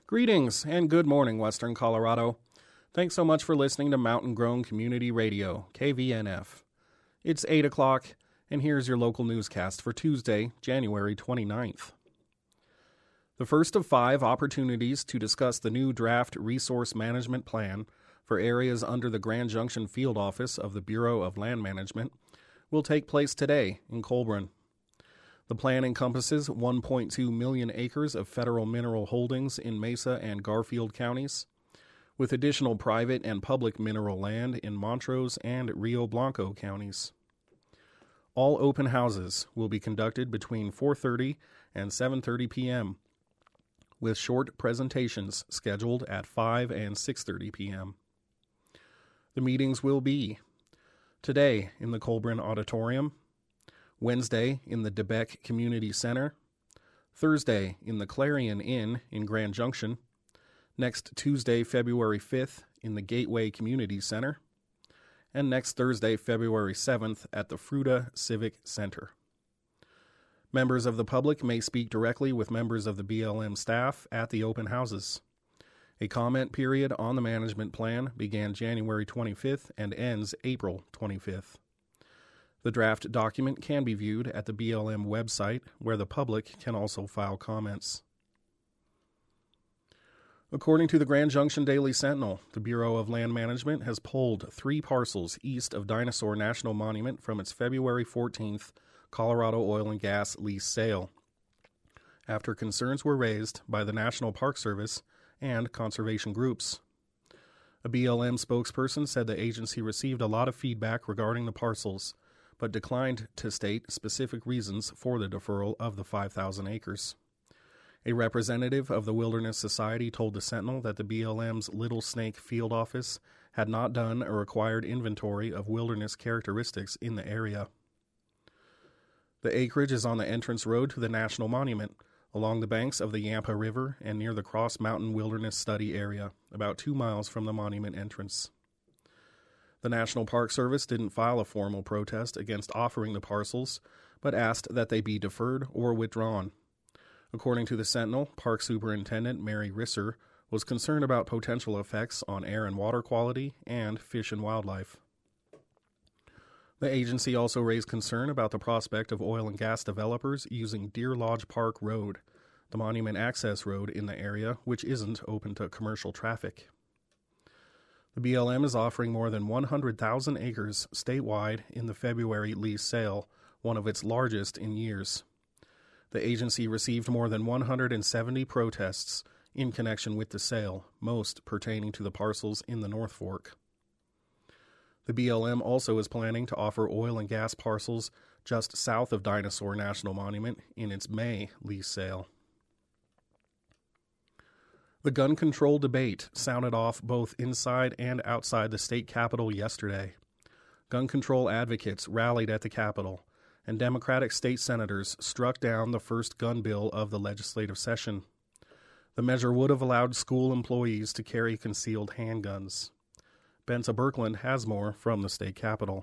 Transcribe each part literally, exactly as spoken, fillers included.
Greetings and good morning, Western Colorado. Thanks so much for listening to Mountain Grown Community Radio, K V N F. It's eight o'clock, and here's your local newscast for Tuesday, January twenty-ninth. The first of five opportunities to discuss the new draft resource management plan for areas under the Grand Junction Field Office of the Bureau of Land Management will take place today in Colburn. The plan encompasses one point two million acres of federal mineral holdings in Mesa and Garfield counties, with additional private and public mineral land in Montrose and Rio Blanco counties. All open houses will be conducted between four thirty and seven thirty p.m., with short presentations scheduled at five and six thirty p.m. The meetings will be today in the Colburn Auditorium, Wednesday in the DeBeck Community Center, Thursday in the Clarion Inn in Grand Junction, next Tuesday, February fifth in the Gateway Community Center, and next Thursday, February seventh at the Fruta Civic Center. Members of the public may speak directly with members of the B L M staff at the open houses. A comment period on the management plan began January twenty-fifth and ends April twenty-fifth. The draft document can be viewed at the B L M website, where the public can also file comments. According to the Grand Junction Daily Sentinel, the Bureau of Land Management has pulled three parcels east of Dinosaur National Monument from its February fourteenth Colorado oil and gas lease sale, after concerns were raised by the National Park Service and conservation groups. A B L M spokesperson said the agency received a lot of feedback regarding the parcels, but declined to state specific reasons for the deferral of the five thousand acres. A representative of the Wilderness Society told the Sentinel that the B L M's Little Snake Field Office had not done a required inventory of wilderness characteristics in the area. The acreage is on the entrance road to the National Monument, along the banks of the Yampa River and near the Cross Mountain Wilderness Study area, about two miles from the monument entrance. The National Park Service didn't file a formal protest against offering the parcels, but asked that they be deferred or withdrawn. According to the Sentinel, Park Superintendent Mary Risser was concerned about potential effects on air and water quality and fish and wildlife. The agency also raised concern about the prospect of oil and gas developers using Deer Lodge Park Road, the monument access road in the area, which isn't open to commercial traffic. The B L M is offering more than one hundred thousand acres statewide in the February lease sale, one of its largest in years. The agency received more than one hundred seventy protests in connection with the sale, most pertaining to the parcels in the North Fork. The B L M also is planning to offer oil and gas parcels just south of Dinosaur National Monument in its May lease sale. The gun control debate sounded off both inside and outside the state capitol yesterday. Gun control advocates rallied at the Capitol, and Democratic state senators struck down the first gun bill of the legislative session. The measure would have allowed school employees to carry concealed handguns. Benza Birkeland has more from the state capitol.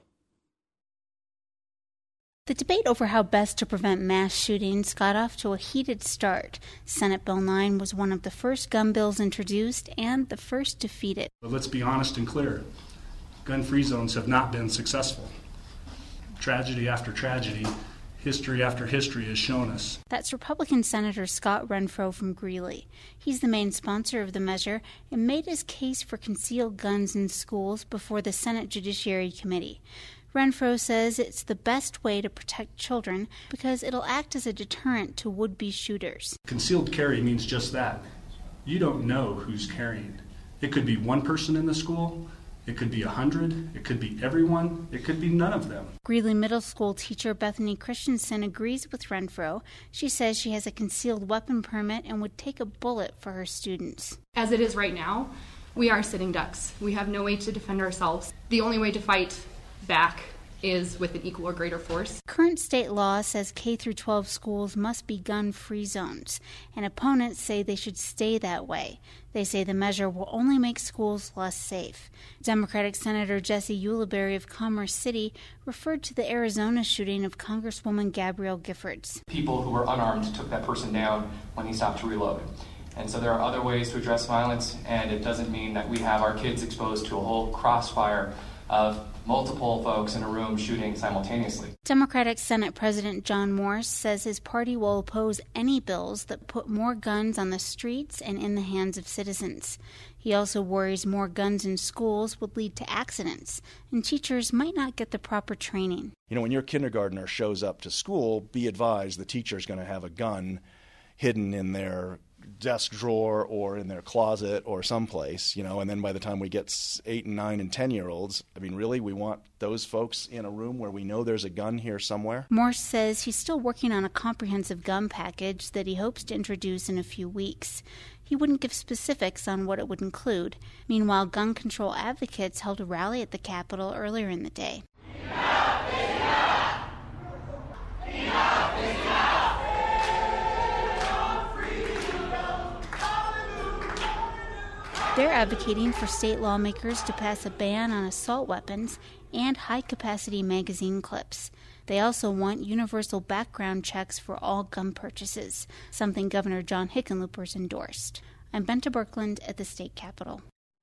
The debate over how best to prevent mass shootings got off to a heated start. Senate Bill nine was one of the first gun bills introduced and the first defeated. But let's be honest and clear. Gun-free zones have not been successful. Tragedy after tragedy, history after history has shown us. That's Republican Senator Scott Renfro from Greeley. He's the main sponsor of the measure and made his case for concealed guns in schools before the Senate Judiciary Committee. Renfro says it's the best way to protect children because it'll act as a deterrent to would-be shooters. Concealed carry means just that. You don't know who's carrying. It could be one person in the school, it could be a hundred, it could be everyone, it could be none of them. Greeley Middle School teacher Bethany Christensen agrees with Renfro. She says she has a concealed weapon permit and would take a bullet for her students. As it is right now, we are sitting ducks. We have no way to defend ourselves. The only way to fight back is with an equal or greater force. Current state law says K through twelve schools must be gun-free zones, and opponents say they should stay that way. They say the measure will only make schools less safe. Democratic Senator Jesse Ulibarri of Commerce City referred to the Arizona shooting of Congresswoman Gabrielle Giffords. People who were unarmed took that person down when he stopped to reload. And so there are other ways to address violence, and it doesn't mean that we have our kids exposed to a whole crossfire of multiple folks in a room shooting simultaneously. Democratic Senate President John Morse says his party will oppose any bills that put more guns on the streets and in the hands of citizens. He also worries more guns in schools would lead to accidents, and teachers might not get the proper training. You know, when your kindergartner shows up to school, be advised the teacher's going to have a gun hidden in their desk drawer or in their closet or someplace, you know, and then by the time we get eight and nine and ten year olds, I mean, really, we want those folks in a room where we know there's a gun here somewhere? Morse says he's still working on a comprehensive gun package that he hopes to introduce in a few weeks. He wouldn't give specifics on what it would include. Meanwhile, gun control advocates held a rally at the Capitol earlier in the day. Enough is enough! Enough is enough! They're advocating for state lawmakers to pass a ban on assault weapons and high-capacity magazine clips. They also want universal background checks for all gun purchases, something Governor John Hickenlooper's endorsed. I'm Benta Birkeland at the state capitol.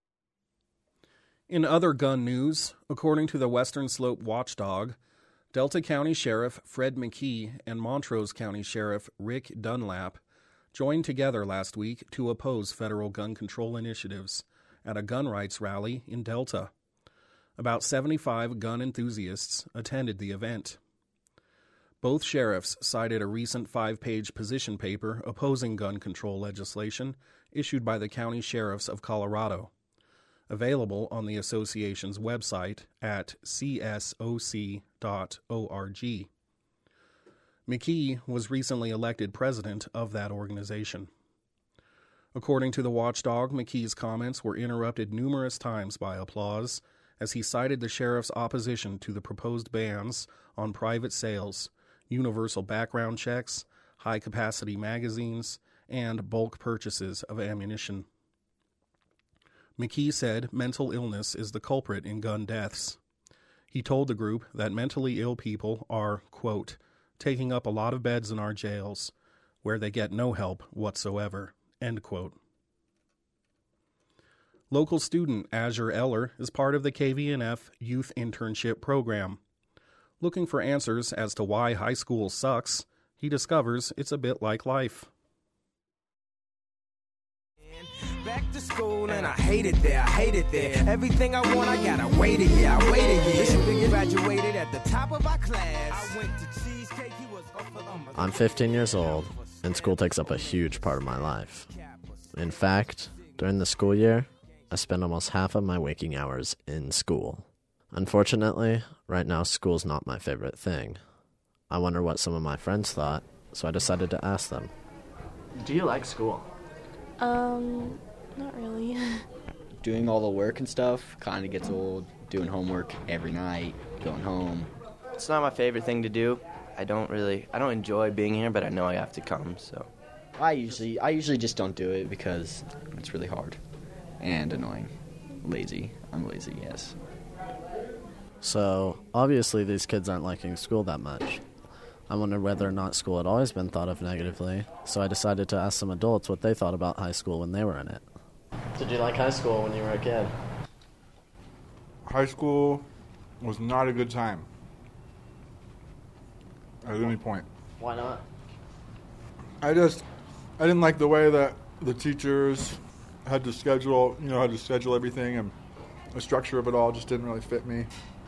In other gun news, according to the Western Slope Watchdog, Delta County Sheriff Fred McKee and Montrose County Sheriff Rick Dunlap joined together last week to oppose federal gun control initiatives at a gun rights rally in Delta. About seventy-five gun enthusiasts attended the event. Both sheriffs cited a recent five-page position paper opposing gun control legislation issued by the county sheriffs of Colorado, available on the association's website at c s o c dot org. McKee was recently elected president of that organization. According to the watchdog, McKee's comments were interrupted numerous times by applause as he cited the sheriff's opposition to the proposed bans on private sales, universal background checks, high-capacity magazines, and bulk purchases of ammunition. McKee said mental illness is the culprit in gun deaths. He told the group that mentally ill people are, quote, taking up a lot of beds in our jails, where they get no help whatsoever, end quote. Local student Azure Eller is part of the K V N F Youth Internship Program. Looking for answers as to why high school sucks, he discovers it's a bit like life. Back to school and I hate it there, I hate it there. Everything I want, I gotta wait a year, I wait a year. This nigga graduated at the top of our class. I went to cheesecake, he was offered on my... I'm fifteen years old, and school takes up a huge part of my life. In fact, during the school year, I spend almost half of my waking hours in school. Unfortunately, right now school's not my favorite thing. I wonder what some of my friends thought, so I decided to ask them. Do you like school? Um, not really. Doing all the work and stuff kind of gets old. Doing homework every night, going home. It's not my favorite thing to do. I don't really, I don't enjoy being here, but I know I have to come, so. I usually, I usually just don't do it because it's really hard and annoying. Lazy. I'm lazy, yes. So, obviously these kids aren't liking school that much. I wondered whether or not school had always been thought of negatively, so I decided to ask some adults what they thought about high school when they were in it. Did you like high school when you were a kid? High school was not a good time. At any point. Why not? I just, I didn't like the way that the teachers had to schedule, you know, had to schedule everything, and the structure of it all just didn't really fit me.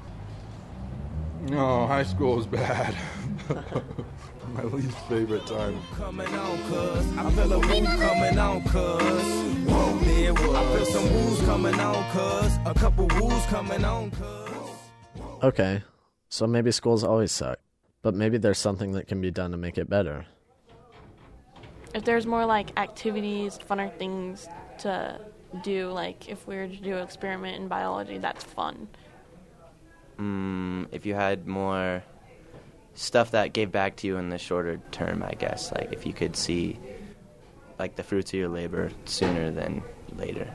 No, high school was bad. My least favorite time. Coming on, cuz. I feel a woo coming on, cuz. Whoa, there was. I feel some woos coming on, cuz. A couple woos coming on, cuz. Okay, so maybe schools always suck, but maybe there's something that can be done to make it better. If there's more, like, activities, funner things to do, like, if we were to do an experiment in biology, that's fun. Mm, if you had more stuff that gave back to you in the shorter term, I guess. Like, if you could see, like, the fruits of your labor sooner than later.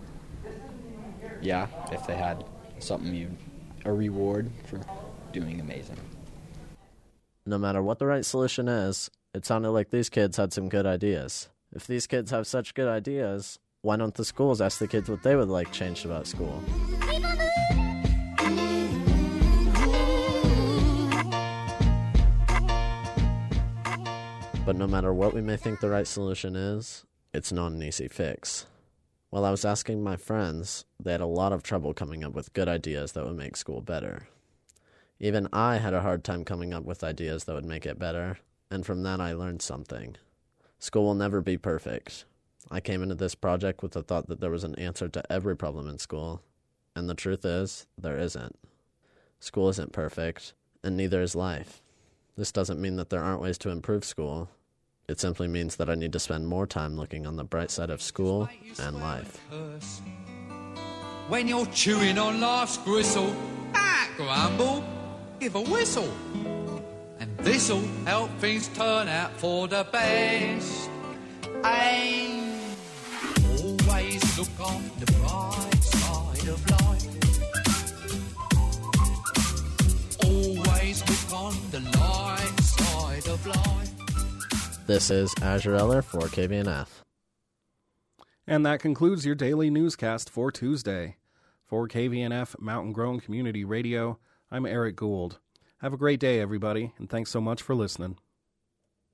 Yeah, if they had something you, a reward for doing amazing. No matter what the right solution is, it sounded like these kids had some good ideas, If these kids have such good ideas, why don't the schools ask the kids what they would like changed about school? But no matter what we may think the right solution is, it's not an easy fix. While I was asking my friends, they had a lot of trouble coming up with good ideas that would make school better. Even I had a hard time coming up with ideas that would make it better, and from that I learned something. School will never be perfect. I came into this project with the thought that there was an answer to every problem in school, and the truth is, there isn't. School isn't perfect, and neither is life. This doesn't mean that there aren't ways to improve school. It simply means that I need to spend more time looking on the bright side of school and life. When you're chewing on life's gristle, ah, grumble, give a whistle. And this'll help things turn out for the best. Aim. Always look on the bright side of life. Always look on the light side of life. This is Azure Eller for K V N F. And that concludes your daily newscast for Tuesday. For K V N F Mountain Grown Community Radio, I'm Eric Gould. Have a great day, everybody, and thanks so much for listening.